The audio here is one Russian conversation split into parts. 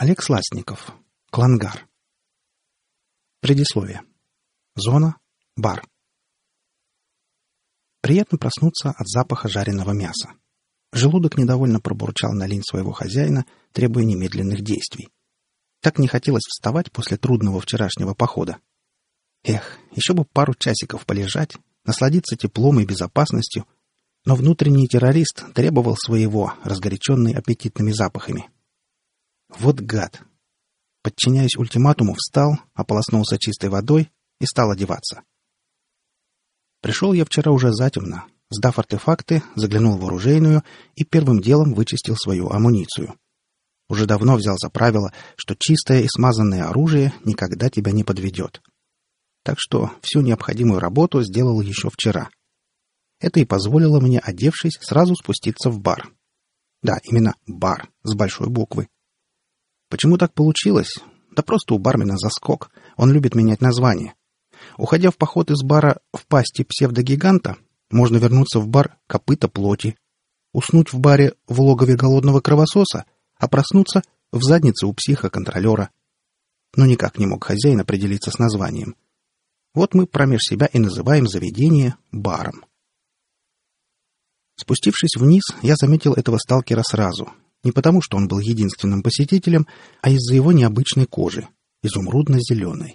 Олег Сласников. Клангар. Предисловие. Зона. Бар. Приятно проснуться от запаха жареного мяса. Желудок недовольно пробурчал на лень своего хозяина, требуя немедленных действий. Так не хотелось вставать после трудного вчерашнего похода. Эх, еще бы пару часиков полежать, насладиться теплом и безопасностью, но внутренний террорист требовал своего, разгоряченный аппетитными запахами. Вот гад! Подчиняясь ультиматуму, встал, ополоснулся чистой водой и стал одеваться. Пришел я вчера уже затемно, сдав артефакты, заглянул в оружейную и первым делом вычистил свою амуницию. Уже давно взял за правило, что чистое и смазанное оружие никогда тебя не подведет. Так что всю необходимую работу сделал еще вчера. Это и позволило мне, одевшись, сразу спуститься в бар. Да, именно бар, с большой буквы. Почему так получилось? Да просто у бармена заскок. Он любит менять название. Уходя в поход из бара в пасти псевдогиганта, можно вернуться в бар копыта плоти, уснуть в баре в логове голодного кровососа, а проснуться в заднице у психоконтролера. Но никак не мог хозяин определиться с названием. Вот мы промеж себя и называем заведение баром. Спустившись вниз, я заметил этого сталкера сразу. Не потому, что он был единственным посетителем, а из-за его необычной кожи, изумрудно-зеленой.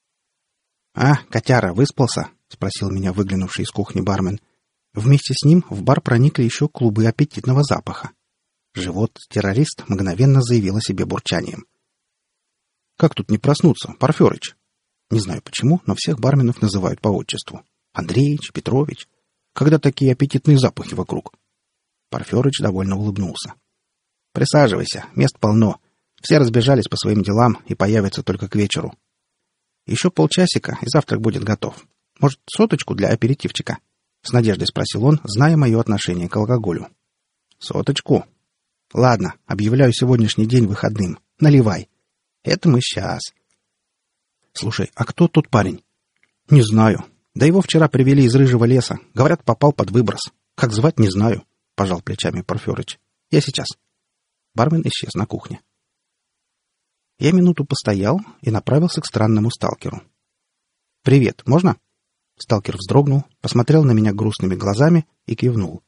«А, котяра, выспался?» — спросил меня выглянувший из кухни бармен. Вместе с ним в бар проникли еще клубы аппетитного запаха. Живот-террорист мгновенно заявил о себе бурчанием. «Как тут не проснуться, Порферыч?» Не знаю почему, но всех барменов называют по отчеству. Андреич, Петрович. Когда такие аппетитные запахи вокруг? Порферыч довольно улыбнулся. «Присаживайся, мест полно. Все разбежались по своим делам и появятся только к вечеру. Еще полчасика, и завтрак будет готов. Может, соточку для аперитивчика?» С надеждой спросил он, зная мое отношение к алкоголю. «Соточку? Ладно, объявляю сегодняшний день выходным. Наливай. Это мы сейчас». «Слушай, а кто тот парень?» «Не знаю. Да его вчера привели из рыжего леса. Говорят, попал под выброс. Как звать, не знаю», — пожал плечами Порферыч. «Я сейчас». Бармен исчез на кухне. Я минуту постоял и направился к странному сталкеру. «Привет, можно?» Сталкер вздрогнул, посмотрел на меня грустными глазами и кивнул.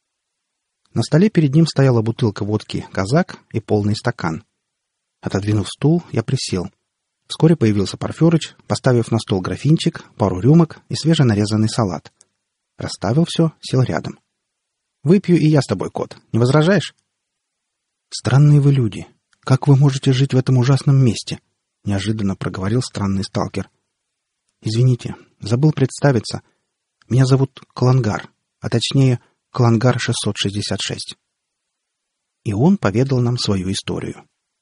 На столе перед ним стояла бутылка водки «Казак» и полный стакан. Отодвинув стул, я присел. Вскоре появился Порферыч, поставив на стол графинчик, пару рюмок и свеженарезанный салат. Расставил все, сел рядом. «Выпью и я с тобой, кот. Не возражаешь?» «Странные вы люди. Как вы можете жить в этом ужасном месте?» — неожиданно проговорил странный сталкер. «Извините, забыл представиться. Меня зовут Клангар, а точнее Клангар 666». И он поведал нам свою историю.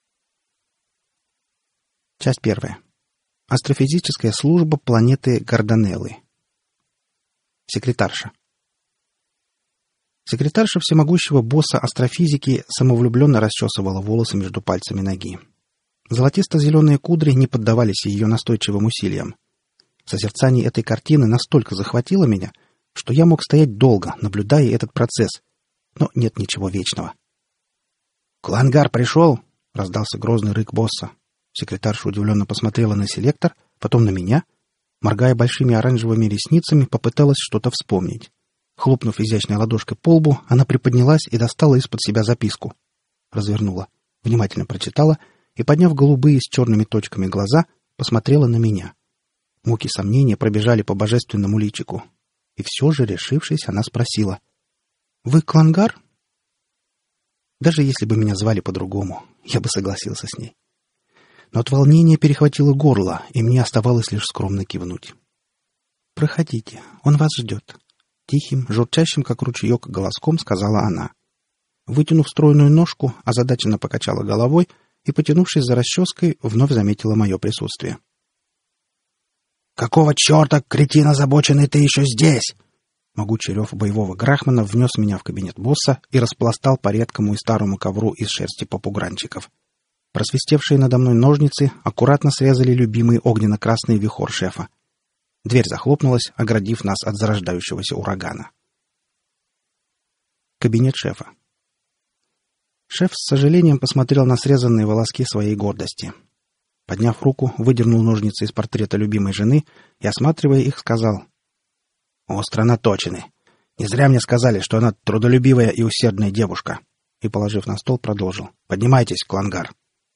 Часть первая. Астрофизическая служба планеты Гарданеллы. Секретарша. Секретарша всемогущего босса астрофизики самовлюбленно расчесывала волосы между пальцами ноги. Золотисто-зеленые кудри не поддавались ее настойчивым усилиям. Созерцание этой картины настолько захватило меня, что я мог стоять долго, наблюдая этот процесс. Но нет ничего вечного. «Клангар пришел!» — раздался грозный рык босса. Секретарша удивленно посмотрела на селектор, потом на меня. Моргая большими оранжевыми ресницами, попыталась что-то вспомнить. Хлопнув изящной ладошкой по лбу, она приподнялась и достала из-под себя записку. Развернула, внимательно прочитала и, подняв голубые с черными точками глаза, посмотрела на меня. Муки сомнения пробежали по божественному личику. И все же, решившись, она спросила: «Вы Клангар?» Даже если бы меня звали по-другому, я бы согласился с ней. Но от волнения перехватило горло, и мне оставалось лишь скромно кивнуть. «Проходите, он вас ждет», — тихим, журчащим, как ручеек, голоском сказала она. Вытянув стройную ножку, озадаченно покачала головой и, потянувшись за расческой, вновь заметила мое присутствие. «Какого черта, кретин озабоченный, ты еще здесь?» Могучий рев боевого грахмана внес меня в кабинет босса и распластал по редкому и старому ковру из шерсти попугранчиков. Просвистевшие надо мной ножницы аккуратно срезали любимый огненно-красный вихор шефа. Дверь захлопнулась, оградив нас от зарождающегося урагана. Кабинет шефа. Шеф с сожалением посмотрел на срезанные волоски своей гордости. Подняв руку, выдернул ножницы из портрета любимой жены и, осматривая их, сказал: «Остро наточены. Не зря мне сказали, что она трудолюбивая и усердная девушка». И, положив на стол, продолжил: «Поднимайтесь, Клангар».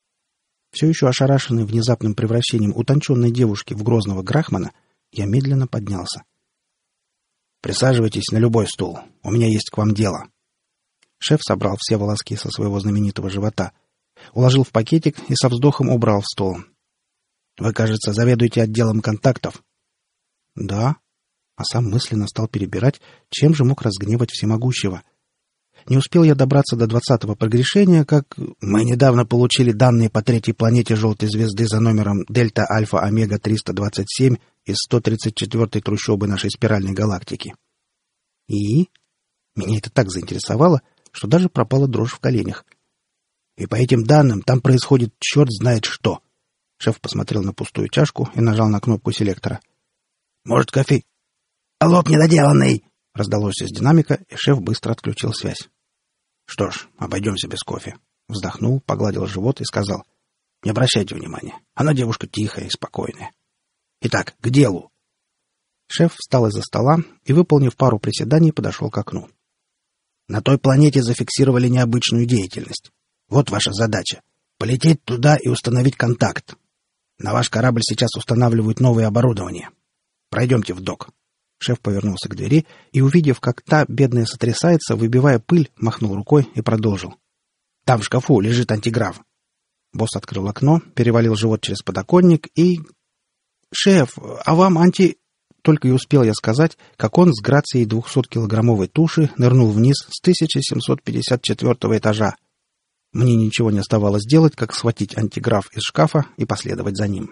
Все еще ошарашенный внезапным превращением утонченной девушки в грозного Грахмана, я медленно поднялся. «Присаживайтесь на любой стул. У меня есть к вам дело». Шеф собрал все волоски со своего знаменитого живота, уложил в пакетик и со вздохом убрал в стол. «Вы, кажется, заведуете отделом контактов?» «Да». А сам мысленно стал перебирать, чем же мог разгневать всемогущего. Не успел я добраться до 20-го прогрешения, как мы недавно получили данные по третьей планете желтой звезды за номером Дельта-Альфа-Омега-327 из 134-й трущобы нашей спиральной галактики. И? Меня это так заинтересовало, что даже пропала дрожь в коленях. И по этим данным там происходит черт знает что. Шеф посмотрел на пустую чашку и нажал на кнопку селектора. «Может, кофе?» «Лоб недоделанный!» — раздалось из динамика, и шеф быстро отключил связь. «Что ж, обойдемся без кофе». Вздохнул, погладил живот и сказал: «Не обращайте внимания. Она девушка тихая и спокойная. Итак, к делу». Шеф встал из-за стола и, выполнив пару приседаний, подошел к окну. «На той планете зафиксировали необычную деятельность. Вот ваша задача — полететь туда и установить контакт. На ваш корабль сейчас устанавливают новое оборудование. Пройдемте в док». Шеф повернулся к двери и, увидев, как та, бедная, сотрясается, выбивая пыль, махнул рукой и продолжил: «Там в шкафу лежит антиграф». Босс открыл окно, перевалил живот через подоконник и... «Шеф, а вам Только и успел я сказать, как он с грацией 200-килограммовой туши нырнул вниз с 1754-го этажа. Мне ничего не оставалось делать, как схватить антиграф из шкафа и последовать за ним.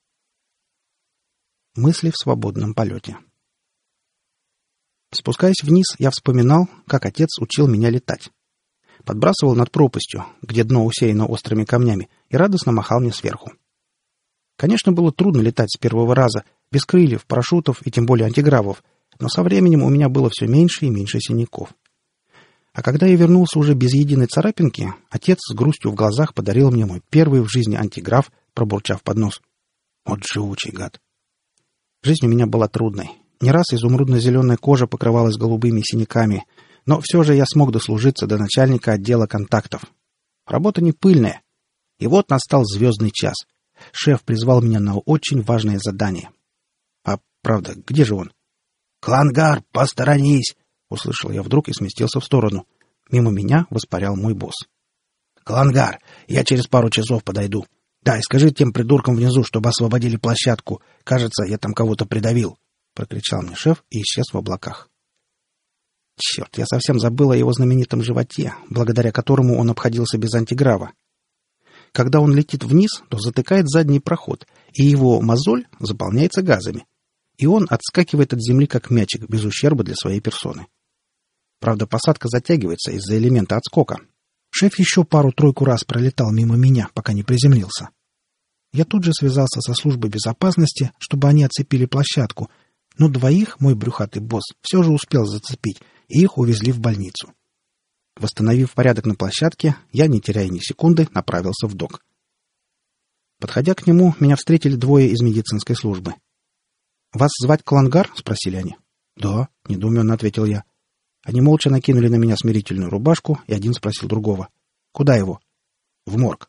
Мысли в свободном полете. Спускаясь вниз, я вспоминал, как отец учил меня летать. Подбрасывал над пропастью, где дно усеяно острыми камнями, и радостно махал мне сверху. Конечно, было трудно летать с первого раза, без крыльев, парашютов и тем более антигравов, но со временем у меня было все меньше и меньше синяков. А когда я вернулся уже без единой царапинки, отец с грустью в глазах подарил мне мой первый в жизни антиграф, пробурчав под нос: «Вот живучий гад». Жизнь у меня была трудной. Не раз изумрудно-зеленая кожа покрывалась голубыми синяками, но все же я смог дослужиться до начальника отдела контактов. Работа не пыльная. И вот настал звездный час. Шеф призвал меня на очень важное задание. А правда, где же он? «Клангар, посторонись!» — услышал я вдруг и сместился в сторону. Мимо меня воспарял мой босс. «Клангар, я через пару часов подойду. Да, и скажи тем придуркам внизу, чтобы освободили площадку. Кажется, я там кого-то придавил», — прокричал мне шеф и исчез в облаках. Черт, я совсем забыл о его знаменитом животе, благодаря которому он обходился без антиграва. Когда он летит вниз, то затыкает задний проход, и его мозоль заполняется газами. И он отскакивает от земли, как мячик, без ущерба для своей персоны. Правда, посадка затягивается из-за элемента отскока. Шеф еще пару-тройку раз пролетал мимо меня, пока не приземлился. Я тут же связался со службой безопасности, чтобы они оцепили площадку, но двоих мой брюхатый босс все же успел зацепить, и их увезли в больницу. Восстановив порядок на площадке, я, не теряя ни секунды, направился в док. Подходя к нему, меня встретили двое из медицинской службы. «Вас звать Клангар?» — спросили они. «Да», — недоуменно ответил я. Они молча накинули на меня смирительную рубашку, и один спросил другого: «Куда его?» «В морг».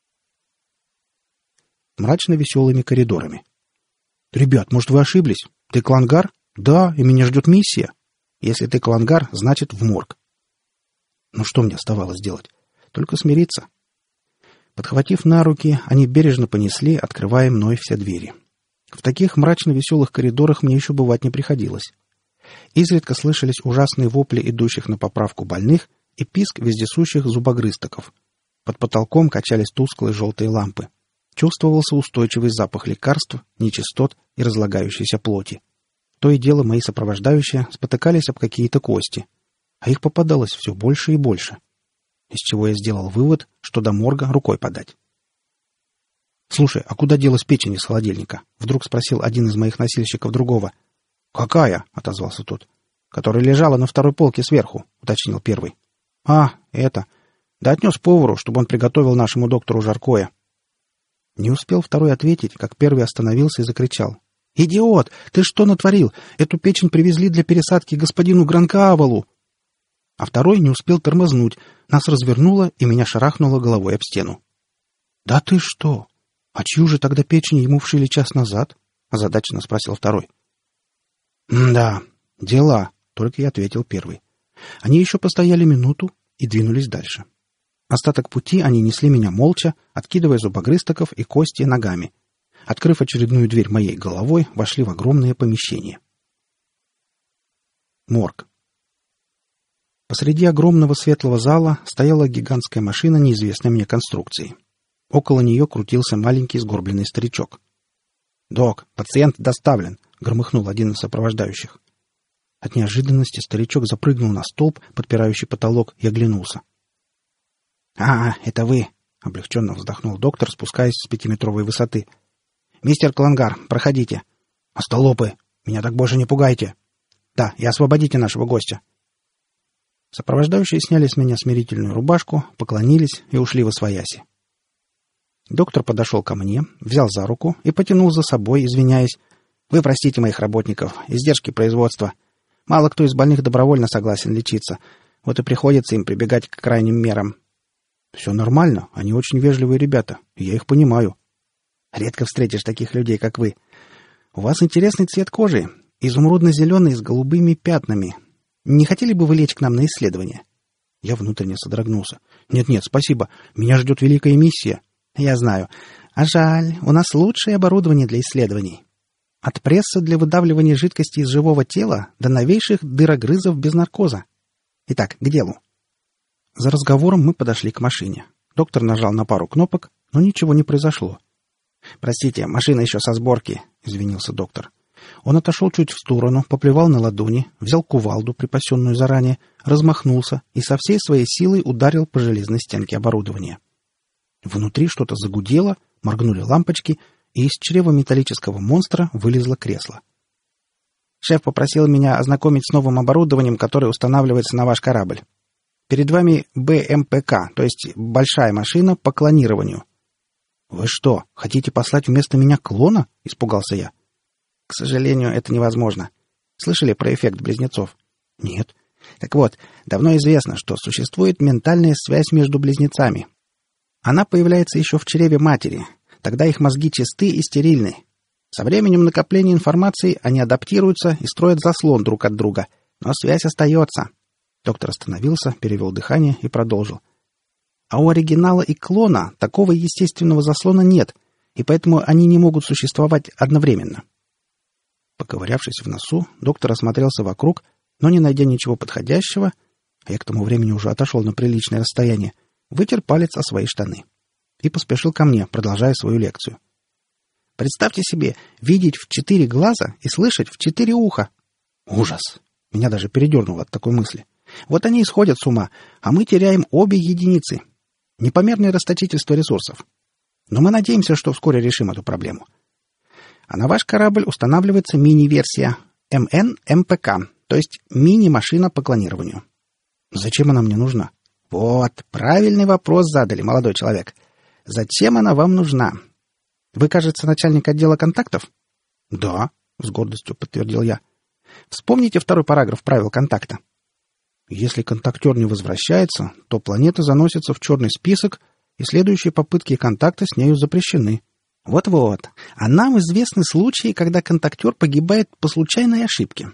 Мрачно-веселыми коридорами. «Ребят, может, вы ошиблись? Ты Клангар?» «Да, и меня ждет миссия. Если ты Клангар, значит, в морг». Ну что мне оставалось делать? Только смириться. Подхватив на руки, они бережно понесли, открывая мной все двери. В таких мрачно-веселых коридорах мне еще бывать не приходилось. Изредка слышались ужасные вопли идущих на поправку больных и писк вездесущих зубогрызтоков. Под потолком качались тусклые желтые лампы. Чувствовался устойчивый запах лекарств, нечистот и разлагающейся плоти. То и дело мои сопровождающие спотыкались об какие-то кости, а их попадалось все больше и больше. Из чего я сделал вывод, что до морга рукой подать. «Слушай, а куда делась печень из холодильника?» — вдруг спросил один из моих носильщиков другого. «Какая?» — отозвался тот. «Которая лежала на второй полке сверху», — уточнил первый. «А, это. Да отнес повару, чтобы он приготовил нашему доктору жаркое. Не успел второй ответить, как первый остановился и закричал. «Идиот! Ты что натворил? Эту печень привезли для пересадки господину Гранкаавалу!» А второй не успел тормознуть. Нас развернуло, и меня шарахнуло головой об стену. «Да ты что? А чью же тогда печень ему вшили час назад?» — озадаченно спросил второй. «Да, дела», — только и ответил первый. Они еще постояли минуту и двинулись дальше. Остаток пути они несли меня молча, откидывая зубогрызтоков и кости ногами. Открыв очередную дверь моей головой, вошли в огромное помещение. Морг. Посреди огромного светлого зала стояла гигантская машина неизвестной мне конструкции. Около нее крутился маленький сгорбленный старичок. «Док, пациент доставлен!» — громыхнул один из сопровождающих. От неожиданности старичок запрыгнул на столб, подпирающий потолок, и оглянулся. Это вы!» — облегченно вздохнул доктор, спускаясь с 5-метровой высоты. «Мистер Клангар, проходите!» «Остолопы! Меня так больше не пугайте!» «Да, и освободите нашего гостя!» Сопровождающие сняли с меня смирительную рубашку, поклонились и ушли восвояси. Доктор подошел ко мне, взял за руку и потянул за собой, извиняясь. «Вы простите моих работников, издержки производства. Мало кто из больных добровольно согласен лечиться, вот и приходится им прибегать к крайним мерам». «Все нормально, они очень вежливые ребята, я их понимаю». «Редко встретишь таких людей, как вы. У вас интересный цвет кожи, изумрудно-зеленый с голубыми пятнами. Не хотели бы вы лечь к нам на исследование?» Я внутренне содрогнулся. «Нет-нет, спасибо, меня ждет великая миссия». «Я знаю. А жаль, у нас лучшее оборудование для исследований. От пресса для выдавливания жидкости из живого тела до новейших дырогрызов без наркоза. Итак, к делу». За разговором мы подошли к машине. Доктор нажал на пару кнопок, но ничего не произошло. «Простите, машина еще со сборки», — извинился доктор. Он отошел чуть в сторону, поплевал на ладони, взял кувалду, припасенную заранее, размахнулся и со всей своей силой ударил по железной стенке оборудования. Внутри что-то загудело, моргнули лампочки, и из чрева металлического монстра вылезло кресло. «Шеф попросил меня ознакомить с новым оборудованием, которое устанавливается на ваш корабль. Перед вами БМПК, то есть большая машина по клонированию». «Вы что, хотите послать вместо меня клона?» — испугался я. «К сожалению, это невозможно. Слышали про эффект близнецов?» «Нет». «Так вот, давно известно, что существует ментальная связь между близнецами. Она появляется еще в чреве матери. Тогда их мозги чисты и стерильны. Со временем накопления информации они адаптируются и строят заслон друг от друга. Но связь остается». Доктор остановился, перевел дыхание и продолжил. «А у оригинала и клона такого естественного заслона нет, и поэтому они не могут существовать одновременно». Поковырявшись в носу, доктор осмотрелся вокруг, но, не найдя ничего подходящего, а я к тому времени уже отошел на приличное расстояние, вытер палец о свои штаны и поспешил ко мне, продолжая свою лекцию. «Представьте себе, видеть в 4 глаза и слышать в 4 уха. Ужас! Меня даже передернуло от такой мысли. Вот они и сходят с ума, а мы теряем обе единицы. Непомерное расточительство ресурсов. Но мы надеемся, что вскоре решим эту проблему. А на ваш корабль устанавливается мини-версия МН-МПК, то есть мини-машина по клонированию. Зачем она мне нужна?» «Вот, правильный вопрос задали, молодой человек. Зачем она вам нужна? Вы, кажется, начальник отдела контактов?» «Да», — с гордостью подтвердил я. «Вспомните второй параграф правил контакта. Если контактер не возвращается, то планета заносится в черный список, и следующие попытки контакта с нею запрещены». «Вот-вот. А нам известны случаи, когда контактер погибает по случайной ошибке».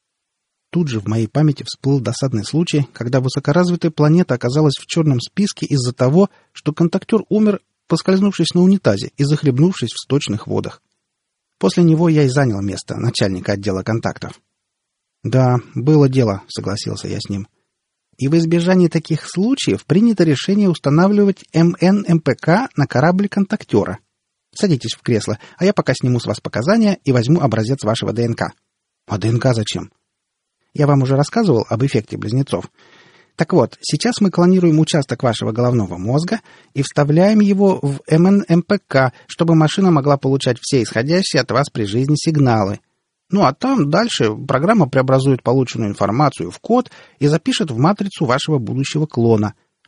Тут же в моей памяти всплыл досадный случай, когда высокоразвитая планета оказалась в черном списке из-за того, что контактер умер, поскользнувшись на унитазе и захлебнувшись в сточных водах. После него я и занял место начальника отдела контактов. «Да, было дело», — согласился я с ним. «И в избежании таких случаев принято решение устанавливать МН-МПК на корабль контактера. Садитесь в кресло, а я пока сниму с вас показания и возьму образец вашего ДНК». «А ДНК зачем?» «Я вам уже рассказывал об эффекте близнецов. Так вот, сейчас мы клонируем участок вашего головного мозга и вставляем его в МН-МПК, чтобы машина могла получать все исходящие от вас при жизни сигналы. Ну а там дальше программа преобразует полученную информацию в код и запишет в матрицу вашего будущего клона.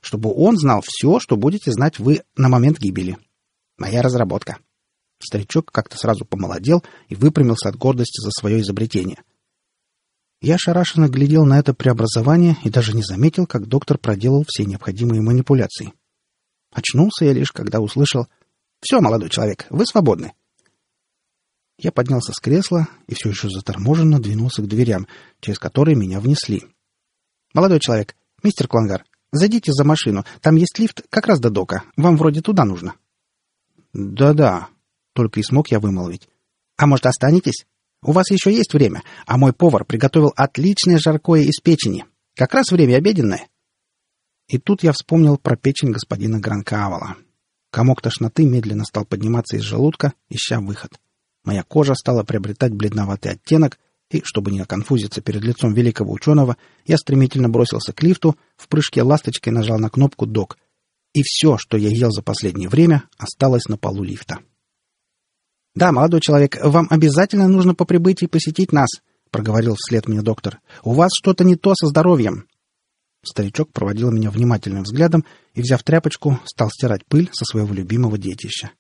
чтобы он знал все, что будете знать вы на момент гибели. Моя разработка». Старичок как-то сразу помолодел и выпрямился от гордости за свое изобретение. Я ошарашенно глядел на это преобразование и даже не заметил, как доктор проделал все необходимые манипуляции. Очнулся я лишь, когда услышал: «Все, молодой человек, вы свободны». Я поднялся с кресла и все еще заторможенно двинулся к дверям, через которые меня внесли. «Молодой человек, мистер Клангар, зайдите за машину, там есть лифт как раз до дока, вам вроде туда нужно». «Да-да», — только и смог я вымолвить. «А может, останетесь? У вас еще есть время, а мой повар приготовил отличное жаркое из печени. Как раз время обеденное». И тут я вспомнил про печень господина Гранкаавала. Комок тошноты медленно стал подниматься из желудка, ища выход. Моя кожа стала приобретать бледноватый оттенок, и, чтобы не оконфузиться перед лицом великого ученого, я стремительно бросился к лифту, в прыжке ласточкой нажал на кнопку «Док». И все, что я ел за последнее время, осталось на полу лифта. «Да, молодой человек, вам обязательно нужно по прибытии посетить нас», — проговорил вслед мне доктор. «У вас что-то не то со здоровьем». Старичок проводил меня внимательным взглядом и, взяв тряпочку, стал стирать пыль со своего любимого детища.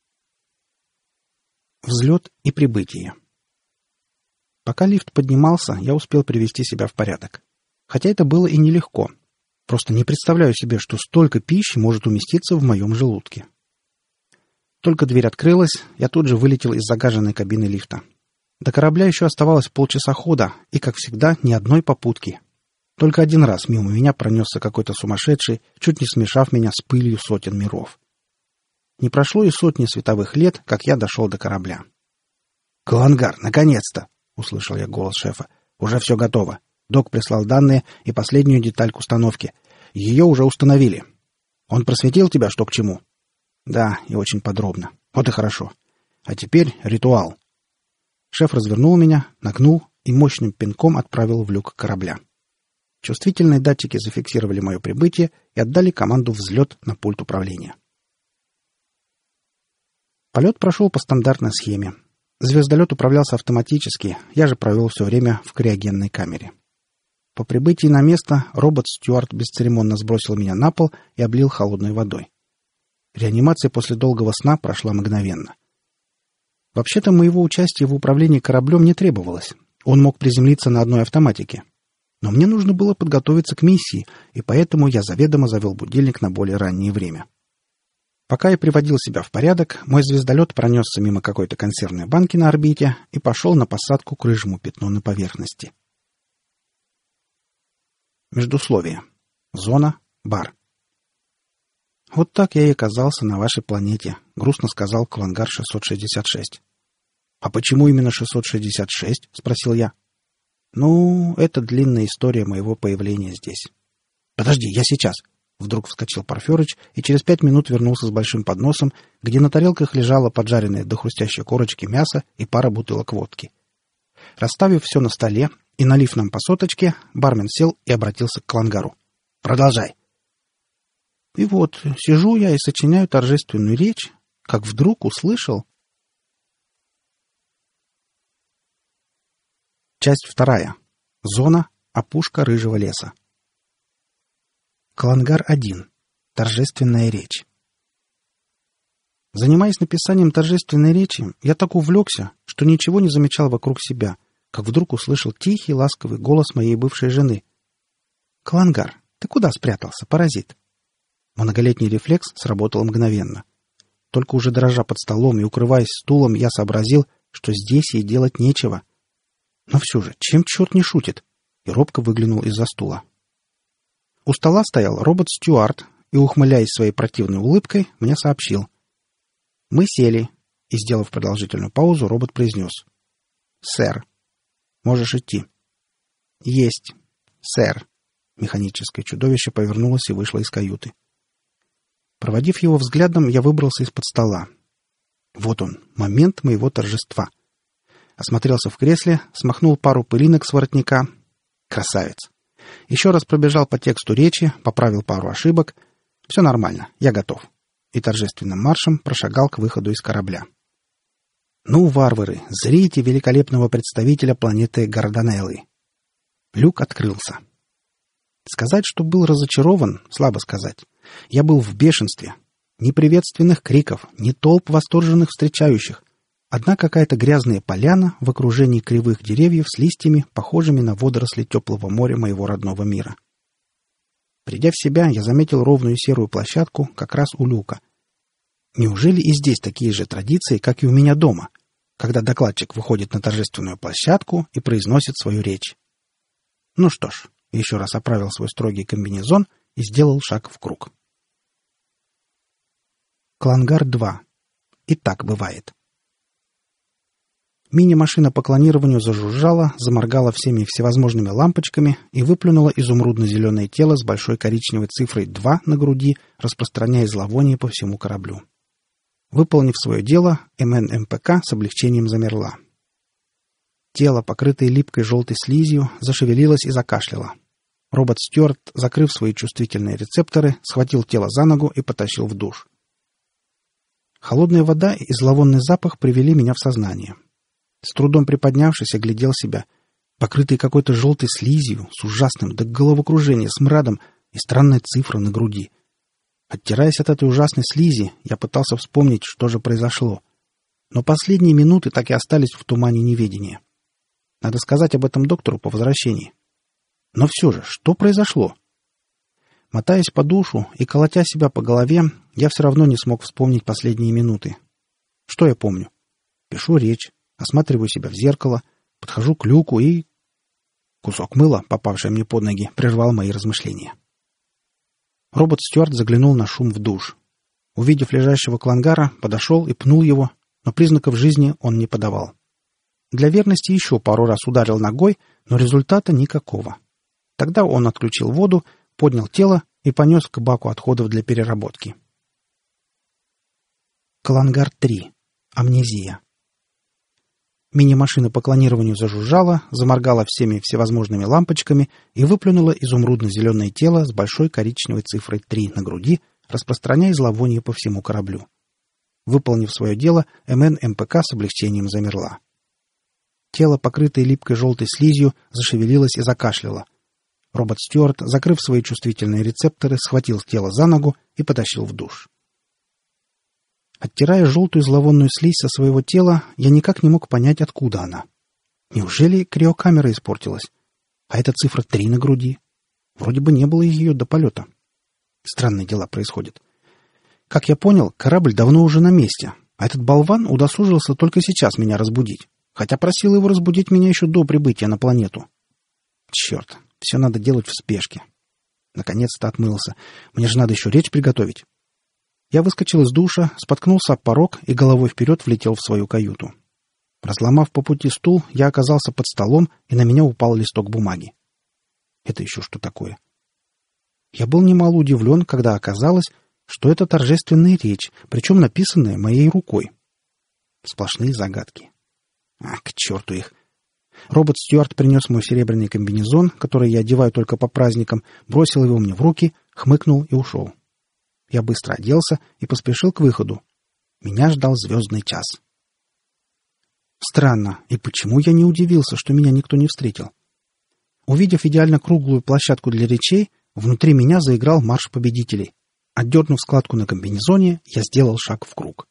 Взлет и прибытие. Пока лифт поднимался, я успел привести себя в порядок. Хотя это было и нелегко. Просто не представляю себе, что столько пищи может уместиться в моем желудке. Только дверь открылась, я тут же вылетел из загаженной кабины лифта. До корабля еще оставалось полчаса хода, и, как всегда, ни одной попутки. Только один раз мимо меня пронесся какой-то сумасшедший, чуть не смешав меня с пылью сотен миров. Не прошло и сотни световых лет, как я дошел до корабля. «Клангар, наконец-то!» — услышал я голос шефа. «Уже все готово. Док прислал данные и последнюю деталь к установке. Ее уже установили. Он просветил тебя, что к чему?» «Да, и очень подробно. Вот и хорошо. А теперь ритуал». Шеф развернул меня, нагнул и мощным пинком отправил в люк корабля. Чувствительные датчики зафиксировали мое прибытие и отдали команду «Взлет» на пульт управления. Полет прошел по стандартной схеме. Звездолет управлялся автоматически, я же провел все время в криогенной камере. По прибытии на место робот-стюард бесцеремонно сбросил меня на пол и облил холодной водой. Реанимация после долгого сна прошла мгновенно. Вообще-то моего участия в управлении кораблем не требовалось. Он мог приземлиться на одной автоматике. Но мне нужно было подготовиться к миссии, и поэтому я заведомо завел будильник на более раннее время. Пока я приводил себя в порядок, мой звездолет пронесся мимо какой-то консервной банки на орбите и пошел на посадку к рыжему пятну на поверхности. Междусловие. Зона. Бар. «Вот так я и оказался на вашей планете», — грустно сказал Клангар 666. «А почему именно 666?» — спросил я. «Ну, это длинная история моего появления здесь». «Подожди, я сейчас!» Вдруг вскочил Порфирыч и через 5 минут вернулся с большим подносом, где на тарелках лежало поджаренное до хрустящей корочки мясо и пара бутылок водки. Расставив все на столе и налив нам по соточке, бармен сел и обратился к Клангару. «Продолжай!» И вот сижу я и сочиняю торжественную речь, как вдруг услышал... Часть 2. Зона. Опушка рыжего леса. Клангар-1. Торжественная речь. Занимаясь написанием торжественной речи, я так увлекся, что ничего не замечал вокруг себя, как вдруг услышал тихий, ласковый голос моей бывшей жены. «Клангар, ты куда спрятался, паразит?» Многолетний рефлекс сработал мгновенно. Только уже дрожа под столом и укрываясь стулом, я сообразил, что здесь ей делать нечего. Но все же, чем черт не шутит? И робко выглянул из-за стула. У стола стоял робот-стюард и, ухмыляясь своей противной улыбкой, мне сообщил. Мы сели, и, сделав продолжительную паузу, робот произнес. «Сэр, можешь идти». «Есть, сэр». Механическое чудовище повернулось и вышло из каюты. Проводив его взглядом, я выбрался из-под стола. Вот он, момент моего торжества. Осмотрелся в кресле, смахнул пару пылинок с воротника. Красавец. Еще раз пробежал по тексту речи, поправил пару ошибок. Все нормально, я готов. И торжественным маршем прошагал к выходу из корабля. Ну, варвары, зрите великолепного представителя планеты Гарданеллы. Люк открылся. Сказать, что был разочарован, слабо сказать. Я был в бешенстве. Ни приветственных криков, ни толп восторженных встречающих. Одна какая-то грязная поляна в окружении кривых деревьев с листьями, похожими на водоросли теплого моря моего родного мира. Придя в себя, я заметил ровную серую площадку как раз у люка. Неужели и здесь такие же традиции, как и у меня дома, когда докладчик выходит на торжественную площадку и произносит свою речь? Ну что ж, еще раз оправил свой строгий комбинезон и сделал шаг в круг. Клангар-2. И так бывает. Мини-машина по клонированию зажужжала, заморгала всеми всевозможными лампочками и выплюнула изумрудно-зеленое тело с большой коричневой цифрой 2 на груди, распространяя зловоние по всему кораблю. Выполнив свое дело, МН-МПК с облегчением замерла. Тело, покрытое липкой желтой слизью, зашевелилось и закашляло. Робот-стюард, закрыв свои чувствительные рецепторы, схватил тело за ногу и потащил в душ. Холодная вода и зловонный запах привели меня в сознание. С трудом приподнявшись, оглядел себя, покрытый какой-то желтой слизью, с ужасным до головокружения смрадом и странная цифра на груди. Оттираясь от этой ужасной слизи, я пытался вспомнить, что же произошло. Но последние минуты так и остались в тумане неведения. Надо сказать об этом доктору по возвращении. Но все же, что произошло? Мотаясь по душу и колотя себя по голове, я все равно не смог вспомнить последние минуты. Что я помню? Пишу речь, осматриваю себя в зеркало, подхожу к люку и... Кусок мыла, попавший мне под ноги, прервал мои размышления. Робот-стюард заглянул на шум в душ. Увидев лежащего клангара, подошел и пнул его, но признаков жизни он не подавал. Для верности еще пару раз ударил ногой, но результата никакого. Тогда он отключил воду, поднял тело и понес к баку отходов для переработки. Клангар-3. Амнезия. Мини-машина по клонированию зажужжала, заморгала всеми всевозможными лампочками и выплюнула изумрудно-зеленое тело с большой коричневой цифрой 3 на груди, распространяя зловоние по всему кораблю. Выполнив свое дело, МН-МПК с облегчением замерла. Тело, покрытое липкой желтой слизью, зашевелилось и закашляло. Робот-стюард, закрыв свои чувствительные рецепторы, схватил тело за ногу и потащил в душ. Оттирая желтую зловонную слизь со своего тела, я никак не мог понять, откуда она. Неужели криокамера испортилась? А эта цифра 3 на груди? Вроде бы не было ее до полета. Странные дела происходят. Как я понял, корабль давно уже на месте, а этот болван удосужился только сейчас меня разбудить, хотя просил его разбудить меня еще до прибытия на планету. Черт, все надо делать в спешке. Наконец-то отмылся. Мне же надо еще речь приготовить. Я выскочил из душа, споткнулся об порог и головой вперед влетел в свою каюту. Разломав по пути стул, я оказался под столом, и на меня упал листок бумаги. Это еще что такое? Я был немало удивлен, когда оказалось, что это торжественная речь, причем написанная моей рукой. Сплошные загадки. К черту их! Робот-стюард принес мой серебряный комбинезон, который я одеваю только по праздникам, бросил его мне в руки, хмыкнул и ушел. Я быстро оделся и поспешил к выходу. Меня ждал звездный час. Странно, и почему я не удивился, что меня никто не встретил? Увидев идеально круглую площадку для речей, внутри меня заиграл марш победителей. Отдернув складку на комбинезоне, я сделал шаг в круг.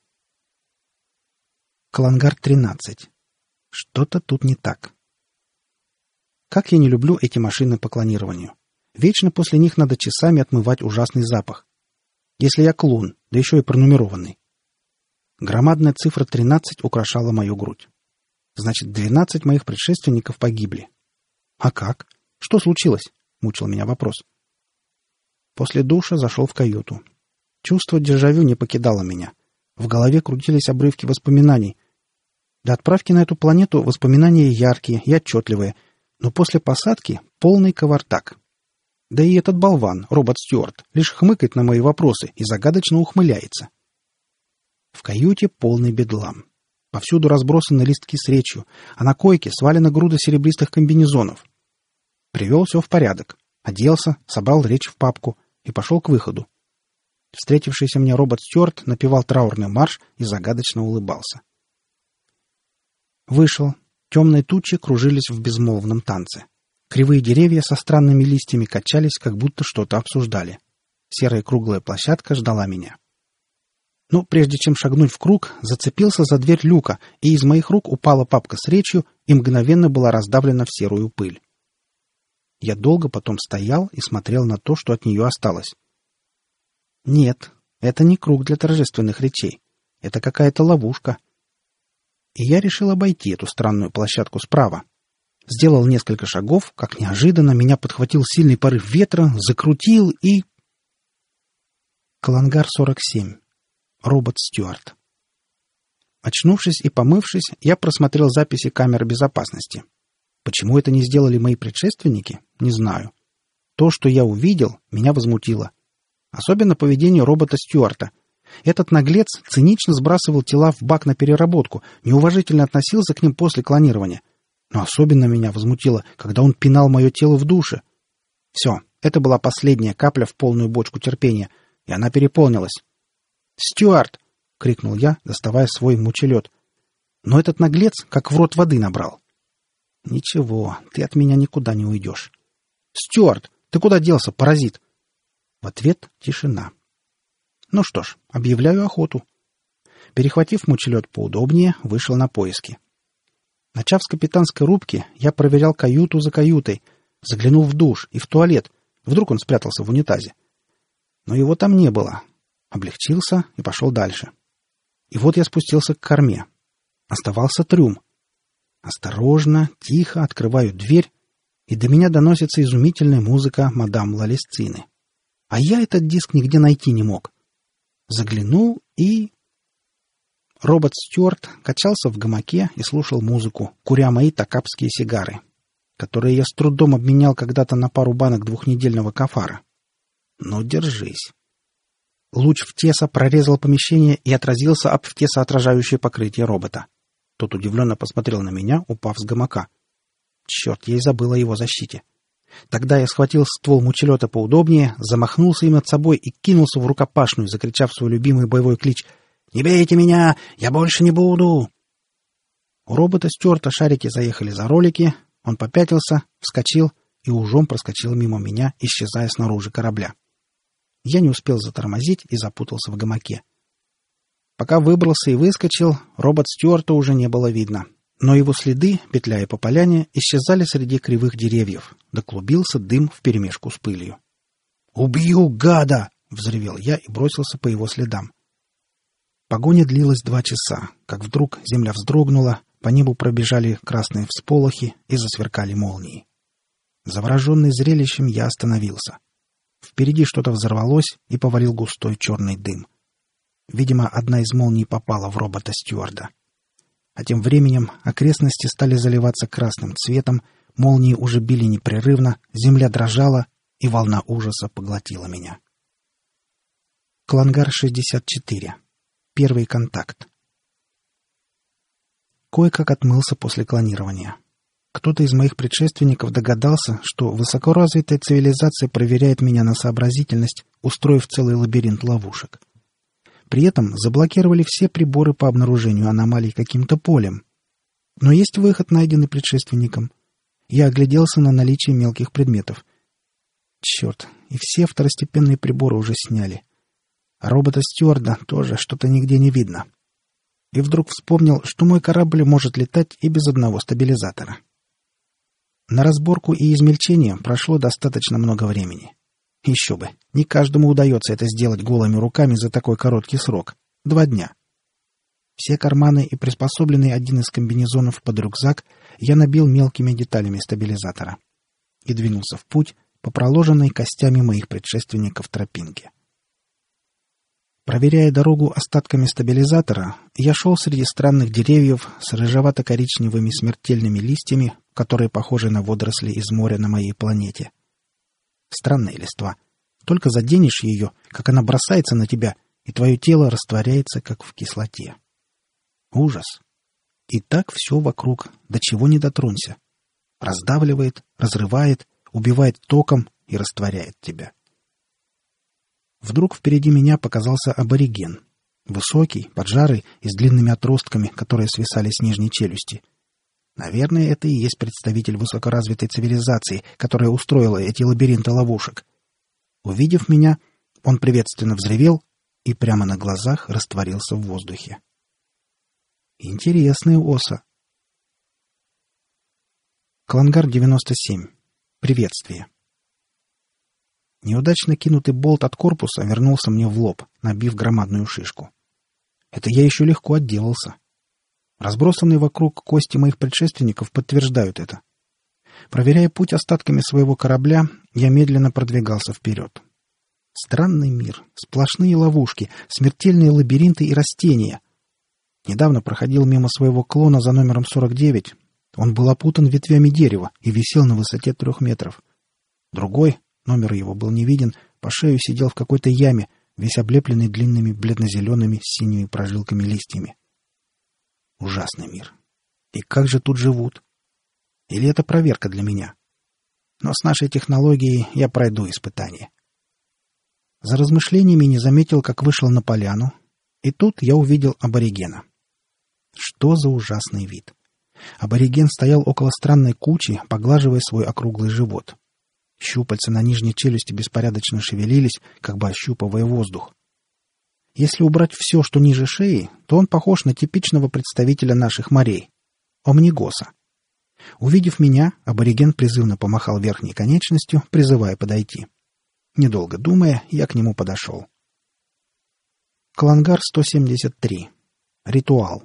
Клангар-13. Что-то тут не так. Как я не люблю эти машины по клонированию. Вечно после них надо часами отмывать ужасный запах. Если я клон, да еще и пронумерованный. Громадная цифра 13 украшала мою грудь. Значит, 12 моих предшественников погибли. А как? Что случилось? Мучил меня вопрос. После душа зашел в каюту. Чувство дежавю не покидало меня. В голове крутились обрывки воспоминаний. До отправки на эту планету воспоминания яркие и отчетливые, но после посадки полный кавардак. Да и этот болван, робот-стюард, лишь хмыкает на мои вопросы и загадочно ухмыляется. В каюте полный бедлам. Повсюду разбросаны листки с речью, а на койке свалена груда серебристых комбинезонов. Привел все в порядок. Оделся, собрал речь в папку и пошел к выходу. Встретившийся мне робот-стюард напевал траурный марш и загадочно улыбался. Вышел. Темные тучи кружились в безмолвном танце. Кривые деревья со странными листьями качались, как будто что-то обсуждали. Серая круглая площадка ждала меня. Но прежде чем шагнуть в круг, зацепился за дверь люка, и из моих рук упала папка с речью и мгновенно была раздавлена в серую пыль. Я долго потом стоял и смотрел на то, что от нее осталось. Нет, это не круг для торжественных речей. Это какая-то ловушка. И я решил обойти эту странную площадку справа. Сделал несколько шагов, как неожиданно меня подхватил сильный порыв ветра, закрутил и... Калангар-47. Робот Стюарт. Очнувшись и помывшись, я просмотрел записи камер безопасности. Почему это не сделали мои предшественники, не знаю. То, что я увидел, меня возмутило. Особенно поведение робота Стюарта. Этот наглец цинично сбрасывал тела в бак на переработку, неуважительно относился к ним после клонирования. Но особенно меня возмутило, когда он пинал мое тело в душе. Все, это была последняя капля в полную бочку терпения, и она переполнилась. «Стюарт!» — крикнул я, доставая свой мучелет. Но этот наглец как в рот воды набрал. «Ничего, ты от меня никуда не уйдешь». «Стюарт, ты куда делся, паразит?» В ответ тишина. Ну что ж, объявляю охоту. Перехватив мучелет поудобнее, вышел на поиски. Начав с капитанской рубки, я проверял каюту за каютой, заглянул в душ и в туалет. Вдруг он спрятался в унитазе. Но его там не было. Облегчился и пошел дальше. И вот я спустился к корме. Оставался трюм. Осторожно, тихо открываю дверь, и до меня доносится изумительная музыка мадам Лалесцины. А я этот диск нигде найти не мог. Заглянул и... Робот Стюарт качался в гамаке и слушал музыку, куря мои такапские сигары, которые я с трудом обменял когда-то на пару банок двухнедельного кафара. Ну, держись. Луч ВТЕСа прорезал помещение и отразился об ВТЕСоотражающее покрытие робота. Тот удивленно посмотрел на меня, упав с гамака. Черт, я и забыл о его защите. Тогда я схватил ствол мучелета поудобнее, замахнулся им над собой и кинулся в рукопашную, закричав свой любимый боевой клич: «Не бейте меня! Я больше не буду!» У робота Стюарта шарики заехали за ролики, он попятился, вскочил и ужом проскочил мимо меня, исчезая снаружи корабля. Я не успел затормозить и запутался в гамаке. Пока выбрался и выскочил, робот Стюарта уже не было видно. Но его следы, петляя по поляне, исчезали среди кривых деревьев, да клубился дым вперемешку с пылью. «Убью, гада!» — взревел я и бросился по его следам. Погоня длилась 2 часа, как вдруг земля вздрогнула, по небу пробежали красные всполохи и засверкали молнии. Завороженный зрелищем, я остановился. Впереди что-то взорвалось и повалил густой черный дым. Видимо, одна из молний попала в робота Стюарда. А тем временем окрестности стали заливаться красным цветом, молнии уже били непрерывно, земля дрожала, и волна ужаса поглотила меня. Калангар-64. Первый контакт. Кое-как отмылся после клонирования. Кто-то из моих предшественников догадался, что высокоразвитая цивилизация проверяет меня на сообразительность, устроив целый лабиринт ловушек. При этом заблокировали все приборы по обнаружению аномалий каким-то полем. Но есть выход, найденный предшественником. Я огляделся на наличие мелких предметов. Черт, и все второстепенные приборы уже сняли. А робота Стюарда тоже что-то нигде не видно. И вдруг вспомнил, что мой корабль может летать и без одного стабилизатора. На разборку и измельчение прошло достаточно много времени. Еще бы, не каждому удается это сделать голыми руками за такой короткий срок. 2 дня. Все карманы и приспособленный один из комбинезонов под рюкзак я набил мелкими деталями стабилизатора и двинулся в путь по проложенной костями моих предшественников тропинке. Проверяя дорогу остатками стабилизатора, я шел среди странных деревьев с рыжевато-коричневыми смертельными листьями, которые похожи на водоросли из моря на моей планете. Странная листва. Только заденешь ее, как она бросается на тебя, и твое тело растворяется, как в кислоте. Ужас. И так все вокруг, до чего не дотронься. Раздавливает, разрывает, убивает током и растворяет тебя. Вдруг впереди меня показался абориген. Высокий, поджарый и с длинными отростками, которые свисали с нижней челюсти. Наверное, это и есть представитель высокоразвитой цивилизации, которая устроила эти лабиринты ловушек. Увидев меня, он приветственно взревел и прямо на глазах растворился в воздухе. Интересная оса. Клангар 97. Приветствие. Неудачно кинутый болт от корпуса вернулся мне в лоб, набив громадную шишку. Это я еще легко отделался. Разбросанные вокруг кости моих предшественников подтверждают это. Проверяя путь остатками своего корабля, я медленно продвигался вперед. Странный мир, сплошные ловушки, смертельные лабиринты и растения. Недавно проходил мимо своего клона за номером 49. Он был опутан ветвями дерева и висел на высоте 3 метров. Другой, номер его был не виден, по шею сидел в какой-то яме, весь облепленный длинными бледно-зелеными с синими прожилками листьями. Ужасный мир. И как же тут живут? Или это проверка для меня? Но с нашей технологией я пройду испытание. За размышлениями не заметил, как вышел на поляну, и тут я увидел аборигена. Что за ужасный вид! Абориген стоял около странной кучи, поглаживая свой округлый живот. Щупальца на нижней челюсти беспорядочно шевелились, как бы ощупывая воздух. Если убрать все, что ниже шеи, то он похож на типичного представителя наших морей — омнигоса. Увидев меня, абориген призывно помахал верхней конечностью, призывая подойти. Недолго думая, я к нему подошел. Клангар 173. Ритуал.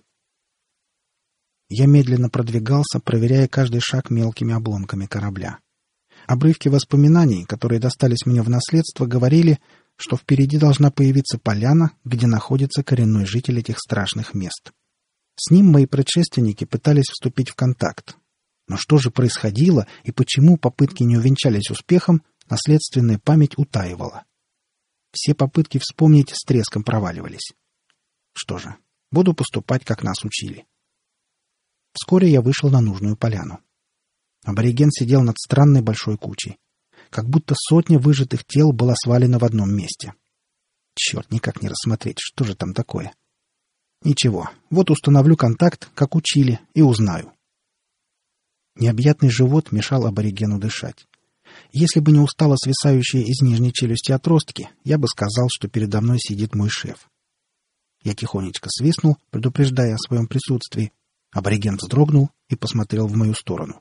Я медленно продвигался, проверяя каждый шаг мелкими обломками корабля. Обрывки воспоминаний, которые достались мне в наследство, говорили, что впереди должна появиться поляна, где находится коренной житель этих страшных мест. С ним мои предшественники пытались вступить в контакт. Но что же происходило и почему попытки не увенчались успехом, наследственная память утаивала. Все попытки вспомнить с треском проваливались. Что же, буду поступать, как нас учили. Вскоре я вышел на нужную поляну. Абориген сидел над странной большой кучей. Как будто сотня выжатых тел была свалена в одном месте. Черт, никак не рассмотреть, что же там такое. Ничего, вот установлю контакт, как учили, и узнаю. Необъятный живот мешал аборигену дышать. Если бы не устало свисающие из нижней челюсти отростки, я бы сказал, что передо мной сидит мой шеф. Я тихонечко свистнул, предупреждая о своем присутствии. Абориген вздрогнул и посмотрел в мою сторону.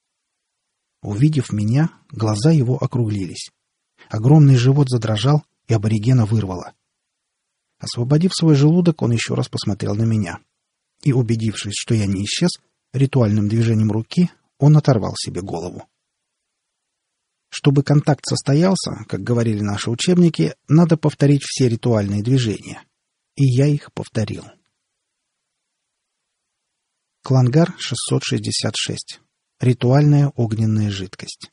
Увидев меня, глаза его округлились. Огромный живот задрожал, и аборигена вырвало. Освободив свой желудок, он еще раз посмотрел на меня. И, убедившись, что я не исчез, ритуальным движением руки он оторвал себе голову. Чтобы контакт состоялся, как говорили наши учебники, надо повторить все ритуальные движения. И я их повторил. Клангар 666. Ритуальная огненная жидкость.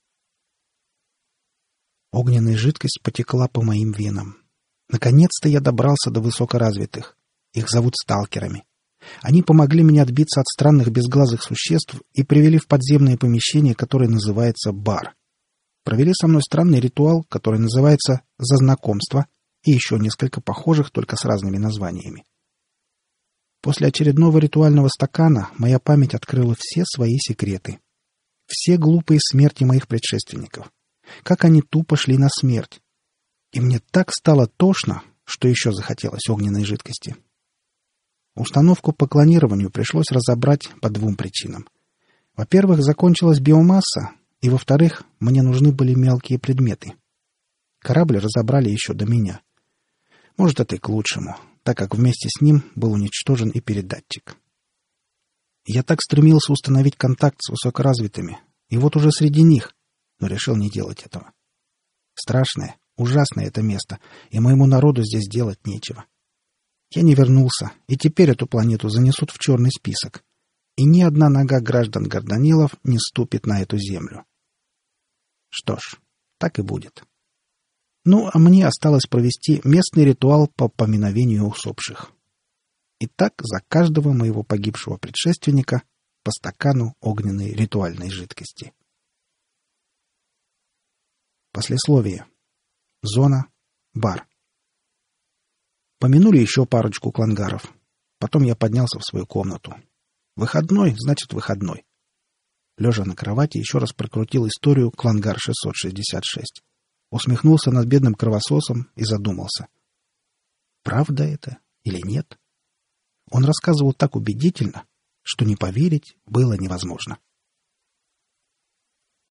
Огненная жидкость потекла по моим венам. Наконец-то я добрался до высокоразвитых. Их зовут сталкерами. Они помогли мне отбиться от странных безглазых существ и привели в подземное помещение, которое называется бар. Провели со мной странный ритуал, который называется «За знакомство», и еще несколько похожих, только с разными названиями. После очередного ритуального стакана моя память открыла все свои секреты. Все глупые смерти моих предшественников. Как они тупо шли на смерть. И мне так стало тошно, что еще захотелось огненной жидкости. Установку по клонированию пришлось разобрать по 2 причинам. Во-первых, закончилась биомасса, и, во-вторых, мне нужны были мелкие предметы. Корабль разобрали еще до меня. Может, это и к лучшему, так как вместе с ним был уничтожен и передатчик. Я так стремился установить контакт с высокоразвитыми, и вот уже среди них, но решил не делать этого. Страшное, ужасное это место, и моему народу здесь делать нечего. Я не вернулся, и теперь эту планету занесут в черный список, и ни одна нога граждан Гордонилов не ступит на эту землю. Что ж, так и будет. Ну, а мне осталось провести местный ритуал по поминовению усопших. Итак, за каждого моего погибшего предшественника по стакану огненной ритуальной жидкости. Послесловие. Зона. Бар. Помянули еще парочку клангаров. Потом я поднялся в свою комнату. Выходной, значит, выходной. Лежа на кровати, еще раз прокрутил историю «Клангар-666». Усмехнулся над бедным кровососом и задумался. Правда это или нет? Он рассказывал так убедительно, что не поверить было невозможно.